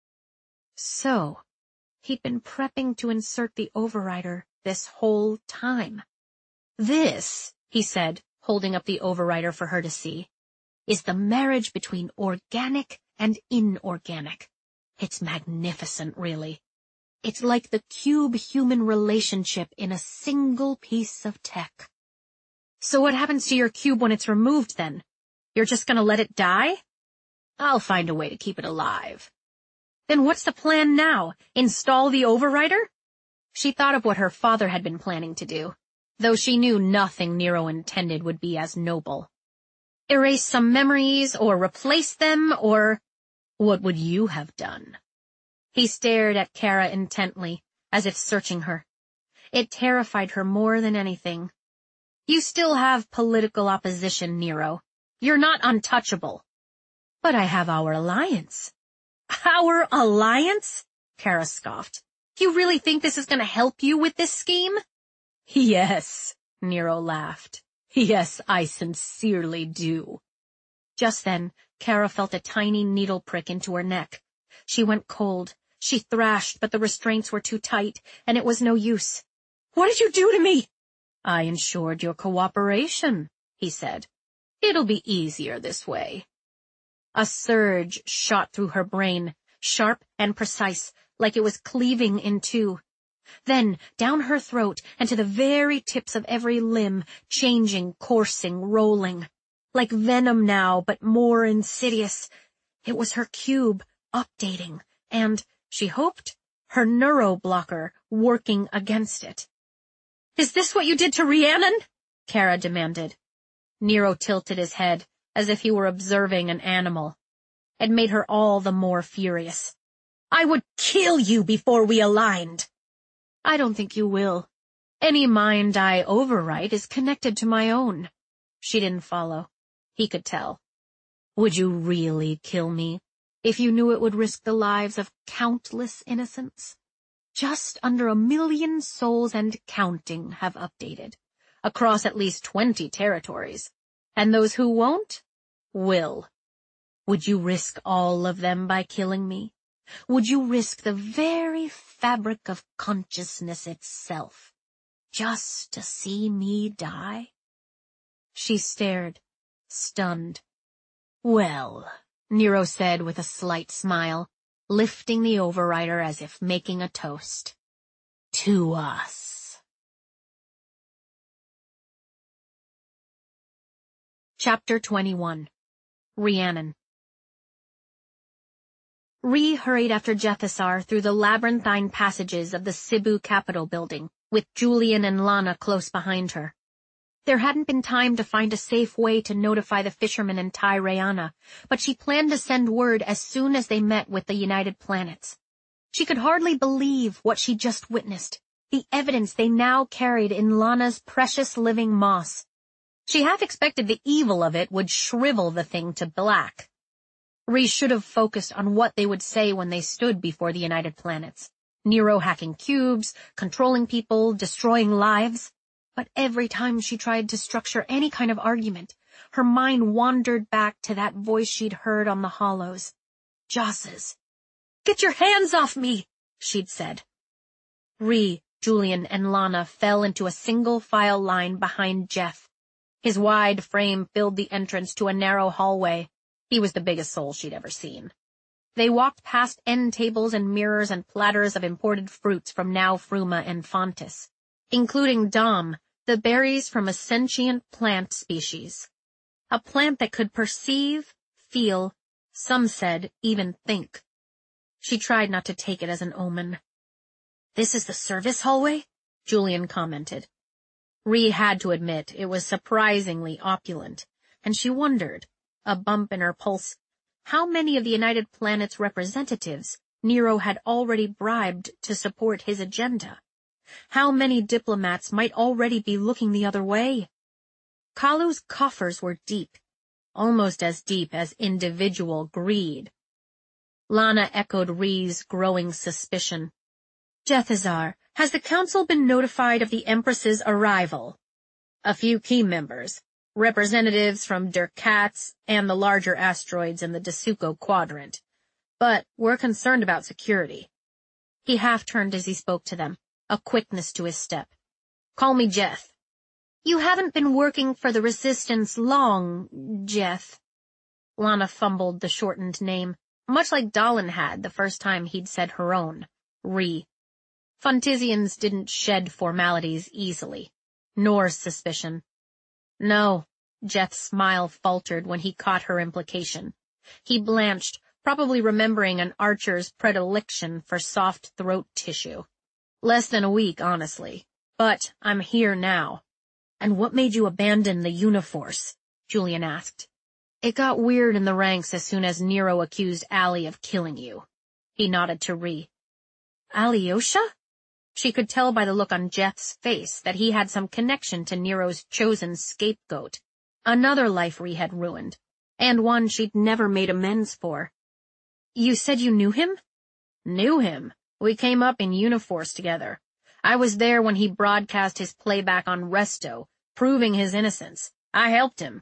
So, he'd been prepping to insert the overrider this whole time. "This," he said, holding up the overrider for her to see, "is the marriage between organic and inorganic. It's magnificent, really. It's like the cube-human relationship in a single piece of tech." "So what happens to your cube when it's removed, then? You're just gonna let it die?" "I'll find a way to keep it alive." "Then what's the plan now? Install the overrider?" She thought of what her father had been planning to do, though she knew nothing Nero intended would be as noble. "Erase some memories, or replace them, or—" "What would you have done?" He stared at Kara intently, as if searching her. It terrified her more than anything. "You still have political opposition, Nero. You're not untouchable." "But I have our alliance." "Our alliance?" Kara scoffed. "You really think this is going to help you with this scheme?" "Yes," Nero laughed. "Yes, I sincerely do." Just then, Kara felt a tiny needle prick into her neck. She went cold. She thrashed, but the restraints were too tight, and it was no use. "What did you do to me?" "I ensured your cooperation," he said. "It'll be easier this way." A surge shot through her brain, sharp and precise, like it was cleaving in two. Then down her throat and to the very tips of every limb, changing, coursing, rolling. Like venom now, but more insidious. It was her cube, updating, and, she hoped, her neuroblocker working against it. "Is this what you did to Rhiannon?" Kara demanded. Nero tilted his head, as if he were observing an animal. It made her all the more furious. "I would kill you before we aligned." "I don't think you will. Any mind I overwrite is connected to my own." She didn't follow. He could tell. "Would you really kill me if you knew it would risk the lives of countless innocents? Just under 1,000,000 souls and counting have updated, across at least 20 territories, and those who won't, will. Would you risk all of them by killing me? Would you risk the very fabric of consciousness itself, just to see me die?" She stared, stunned. "Well," Nero said with a slight smile, lifting the overrider as if making a toast. "To us." Chapter 21. Rhiannon. Rhi hurried after Jethissar through the labyrinthine passages of the Cebu Capitol building, with Julian and Lana close behind her. There hadn't been time to find a safe way to notify the fishermen in Tyrayana, but she planned to send word as soon as they met with the United Planets. She could hardly believe what she'd just witnessed, the evidence they now carried in Lana's precious living moss. She half expected the evil of it would shrivel the thing to black. Rhi should have focused on what they would say when they stood before the United Planets. Nero hacking cubes, controlling people, destroying lives. But every time she tried to structure any kind of argument, her mind wandered back to that voice she'd heard on the hollows. Joss's. "Get your hands off me," she'd said. Rhi, Julian, and Lana fell into a single-file line behind Jeff. His wide frame filled the entrance to a narrow hallway. He was the biggest soul she'd ever seen. They walked past end tables and mirrors and platters of imported fruits from Now Fruma and Fontis, including Dom, the berries from a sentient plant species. A plant that could perceive, feel, some said even think. She tried not to take it as an omen. "This is the service hallway?" Julian commented. Rhi had to admit it was surprisingly opulent, and she wondered, a bump in her pulse, how many of the United Planets representatives Nero had already bribed to support his agenda. How many diplomats might already be looking the other way? Kalu's coffers were deep, almost as deep as individual greed. Lana echoed Rhi's growing suspicion. "Jethissar, has the council been notified of the Empress's arrival?" "A few key members, representatives from Durkatz and the larger asteroids in the Desuko quadrant. But we're concerned about security." He half turned as he spoke to them, a quickness to his step. "Call me Jeth." "You haven't been working for the Resistance long, Jeth." Lana fumbled the shortened name, much like Dallin had the first time he'd said her own, Rhi. Fontisians didn't shed formalities easily, nor suspicion. "No," Jeth's smile faltered when he caught her implication. He blanched, probably remembering an archer's predilection for soft throat tissue. "Less than a week, honestly. But I'm here now." "And what made you abandon the Uniforce?" Julian asked. "It got weird in the ranks as soon as Nero accused Ali of killing you." He nodded to Rhi. "Alyosha?" She could tell by the look on Jeth's face that he had some connection to Nero's chosen scapegoat, another life Rhi had ruined, and one she'd never made amends for. "You said you knew him?" "Knew him? We came up in Uniforce together. I was there when he broadcast his playback on Resto, proving his innocence. I helped him."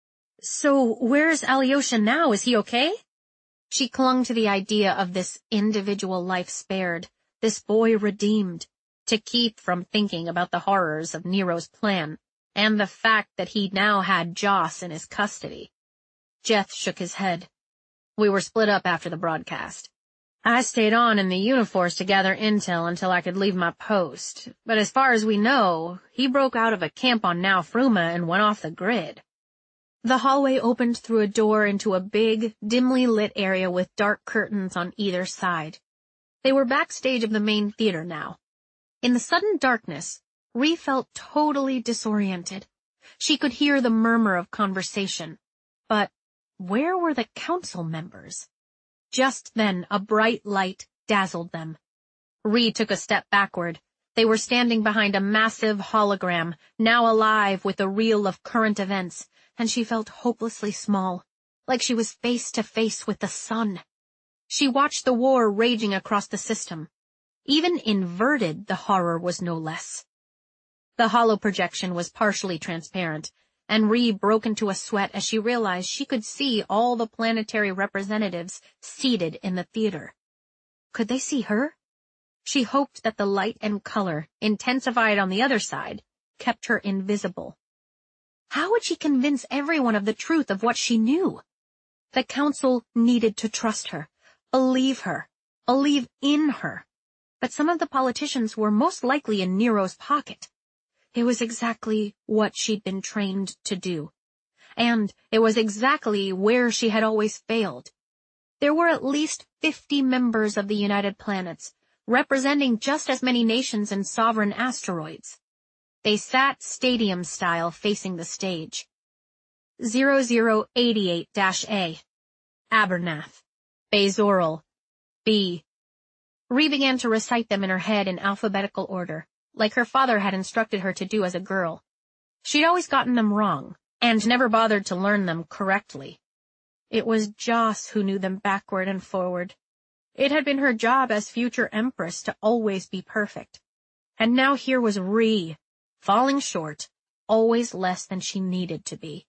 "So where's Alyosha now? Is he okay?" She clung to the idea of this individual life spared, this boy redeemed, to keep from thinking about the horrors of Nero's plan, and the fact that he now had Joss in his custody. Jeth shook his head. "We were split up after the broadcast. I stayed on in the Uniforce to gather intel until I could leave my post, but as far as we know, he broke out of a camp on Nao Fruma and went off the grid. The hallway opened through a door into a big, dimly lit area with dark curtains on either side. They were backstage of the main theater now. In the sudden darkness, Rhee felt totally disoriented. She could hear the murmur of conversation. But where were the council members? Just then, a bright light dazzled them. Rhee took a step backward. They were standing behind a massive hologram, now alive with a reel of current events, and she felt hopelessly small, like she was face to face with the sun. She watched the war raging across the system. Even inverted, the horror was no less. The holo projection was partially transparent, and Rhee broke into a sweat as she realized she could see all the planetary representatives seated in the theater. Could they see her? She hoped that the light and color, intensified on the other side, kept her invisible. How would she convince everyone of the truth of what she knew? The council needed to trust her, believe in her. But some of the politicians were most likely in Nero's pocket. It was exactly what she'd been trained to do. And it was exactly where she had always failed. There were at least 50 members of the United Planets, representing just as many nations and sovereign asteroids. They sat stadium-style facing the stage. 0088-A. Abernath. Bazoral. B. Rhee began to recite them in her head in alphabetical order, like her father had instructed her to do as a girl. She'd always gotten them wrong, and never bothered to learn them correctly. It was Joss who knew them backward and forward. It had been her job as future Empress to always be perfect. And now here was Rhee, falling short, always less than she needed to be.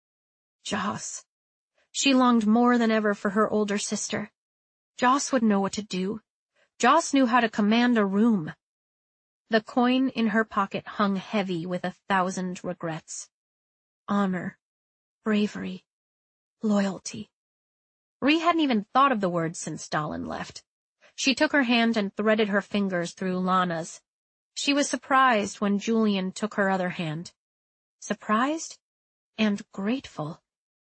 Joss. She longed more than ever for her older sister. Joss would know what to do. Joss knew how to command a room. The coin in her pocket hung heavy with 1,000 regrets. Honor, bravery, loyalty. Rhee hadn't even thought of the words since Dallin left. She took her hand and threaded her fingers through Lana's. She was surprised when Julian took her other hand. Surprised and grateful.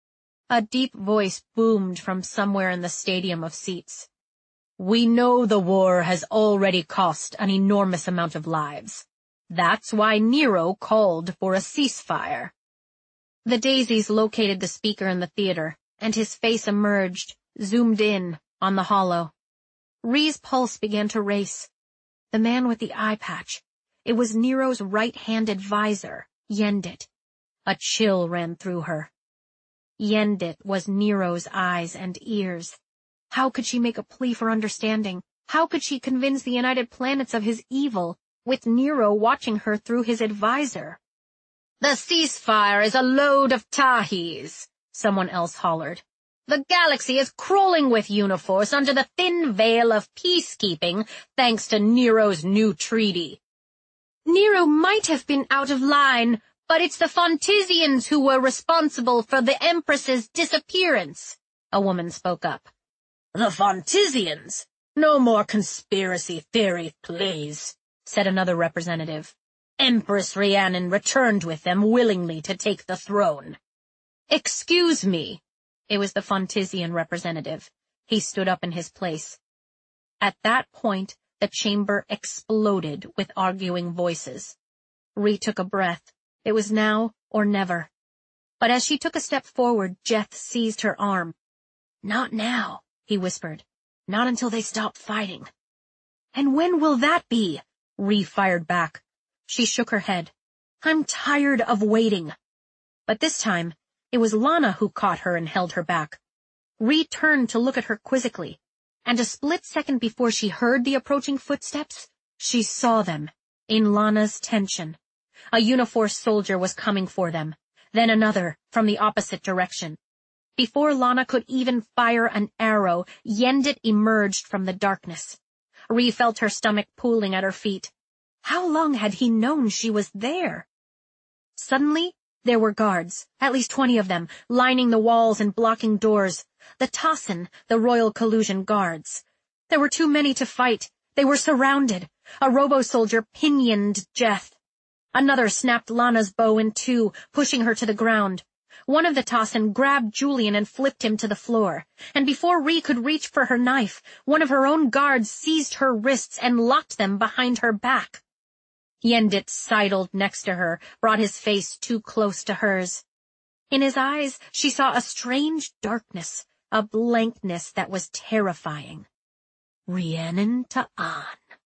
A deep voice boomed from somewhere in the stadium of seats. We know the war has already cost an enormous amount of lives. That's why Nero called for a ceasefire. The daisies located the speaker in the theater, and his face emerged, zoomed in, on the holo. Rhee's pulse began to race. The man with the eye patch. It was Nero's right-hand advisor, Yendit. A chill ran through her. Yendit was Nero's eyes and ears. How could she make a plea for understanding? How could she convince the United Planets of his evil, with Nero watching her through his advisor? The ceasefire is a load of Tahis, someone else hollered. The galaxy is crawling with Uniforce under the thin veil of peacekeeping thanks to Nero's new treaty. Nero might have been out of line, but it's the Fontisians who were responsible for the Empress's disappearance, a woman spoke up. The Fontisians? No more conspiracy theory, please, said another representative. Empress Rhiannon returned with them willingly to take the throne. Excuse me. It was the Fontisian representative. He stood up in his place. At that point, the chamber exploded with arguing voices. Rhee took a breath. It was now or never. But as she took a step forward, Jeth seized her arm. Not now, he whispered. Not until they stop fighting. And when will that be? Rhee fired back. She shook her head. I'm tired of waiting. But this time, it was Lana who caught her and held her back. Rhee turned to look at her quizzically, and a split second before she heard the approaching footsteps, she saw them, in Lana's tension. A Uniforce soldier was coming for them, then another, from the opposite direction. Before Lana could even fire an arrow, Yendit emerged from the darkness. Rhee felt her stomach pooling at her feet. How long had he known she was there? Suddenly, there were guards, at least 20 of them, lining the walls and blocking doors. The Tassin, the Royal Collusion Guards. There were too many to fight. They were surrounded. A robo-soldier pinioned Jeth. Another snapped Lana's bow in two, pushing her to the ground. One of the Tossin grabbed Julian and flipped him to the floor, and before Ree could reach for her knife, one of her own guards seized her wrists and locked them behind her back. Yendit sidled next to her, brought his face too close to hers. In his eyes, she saw a strange darkness, a blankness that was terrifying. "Rhiannon Ta'an,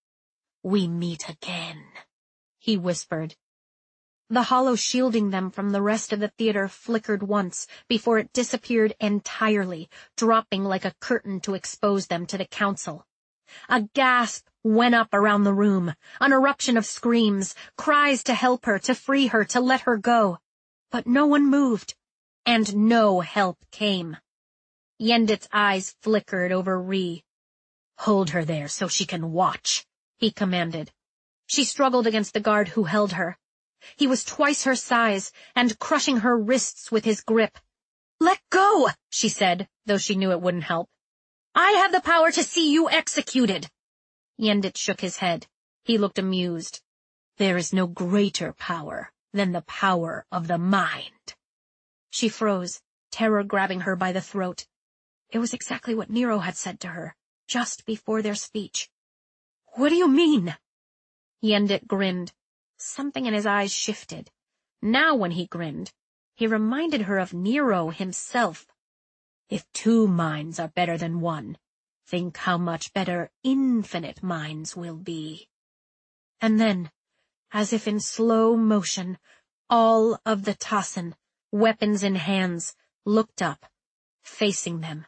we meet again," he whispered. The hollow shielding them from the rest of the theater flickered once before it disappeared entirely, dropping like a curtain to expose them to the council. A gasp went up around the room, an eruption of screams, cries to help her, to free her, to let her go. But no one moved, and no help came. Yendit's eyes flickered over Ree. "Hold her there so she can watch," he commanded. She struggled against the guard who held her. He was twice her size, and crushing her wrists with his grip. "Let go," she said, though she knew it wouldn't help. "I have the power to see you executed." Yendit shook his head. He looked amused. "There is no greater power than the power of the mind." She froze, terror grabbing her by the throat. It was exactly what Nero had said to her, just before their speech. "What do you mean?" Yendit grinned. Something in his eyes shifted. Now when he grinned, he reminded her of Nero himself. "If two minds are better than one, think how much better infinite minds will be." And then, as if in slow motion, all of the Tossin, weapons in hands, looked up, facing them.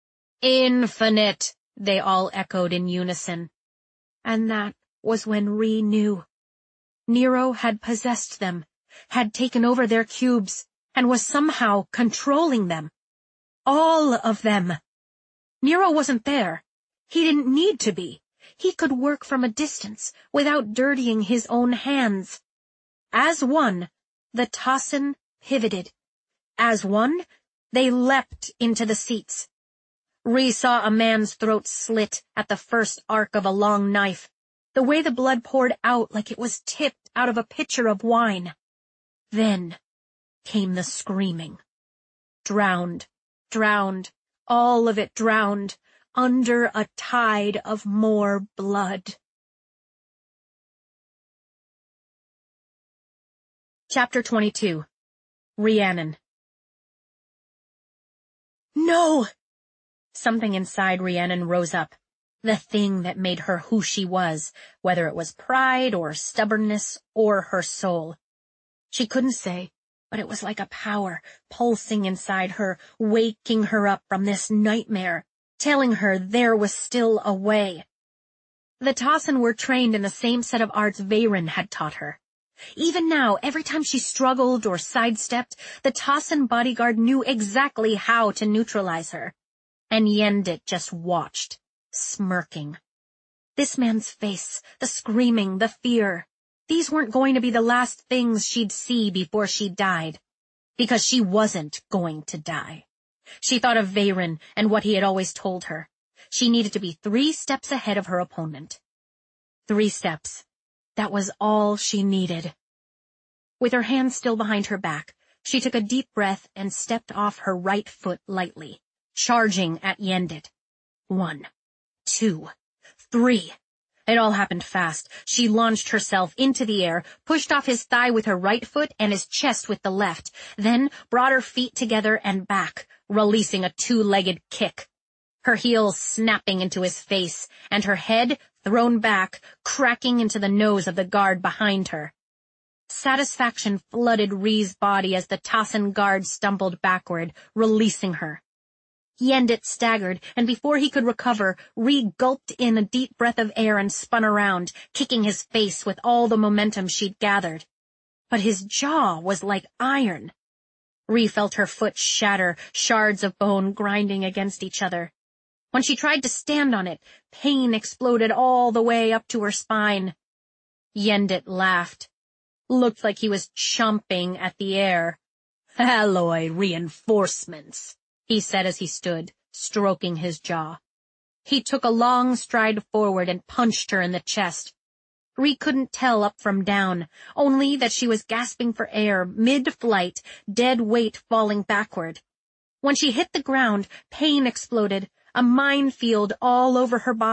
"Infinite," they all echoed in unison. And that was when Ree knew. Nero had possessed them, had taken over their cubes, and was somehow controlling them. All of them. Nero wasn't there. He didn't need to be. He could work from a distance, without dirtying his own hands. As one, the Tossin pivoted. As one, they leapt into the seats. Ree saw a man's throat slit at the first arc of a long knife, the way the blood poured out like it was tipped out of a pitcher of wine. Then came the screaming. Drowned, all of it drowned, under a tide of more blood. Chapter 22. Rhiannon. "No!" Something inside Rhiannon rose up. The thing that made her who she was, whether it was pride or stubbornness or her soul. She couldn't say, but it was like a power pulsing inside her, waking her up from this nightmare, telling her there was still a way. The Tossin were trained in the same set of arts Veyron had taught her. Even now, every time she struggled or sidestepped, the Tossin bodyguard knew exactly how to neutralize her. And Yendit just watched, smirking. This man's face, the screaming, the fear, these weren't going to be the last things she'd see before she died. Because she wasn't going to die. She thought of Veyron and what he had always told her. She needed to be 3 steps ahead of her opponent. 3 steps. That was all she needed. With her hands still behind her back, she took a deep breath and stepped off her right foot lightly, charging at Yendit. 1, 2, 3. It all happened fast. She launched herself into the air, pushed off his thigh with her right foot and his chest with the left, then brought her feet together and back, releasing a 2-legged kick. Her heels snapping into his face, and her head, thrown back, cracking into the nose of the guard behind her. Satisfaction flooded Ree's body as the Tossin guard stumbled backward, releasing her. Yendit staggered, and before he could recover, Ree gulped in a deep breath of air and spun around, kicking his face with all the momentum she'd gathered. But his jaw was like iron. Ree felt her foot shatter, shards of bone grinding against each other. When she tried to stand on it, pain exploded all the way up to her spine. Yendit laughed. Looked like he was chomping at the air. "Alloy reinforcements," he said as he stood, stroking his jaw. He took a long stride forward and punched her in the chest. Ree couldn't tell up from down, only that she was gasping for air, mid-flight, dead weight falling backward. When she hit the ground, pain exploded, a minefield all over her body.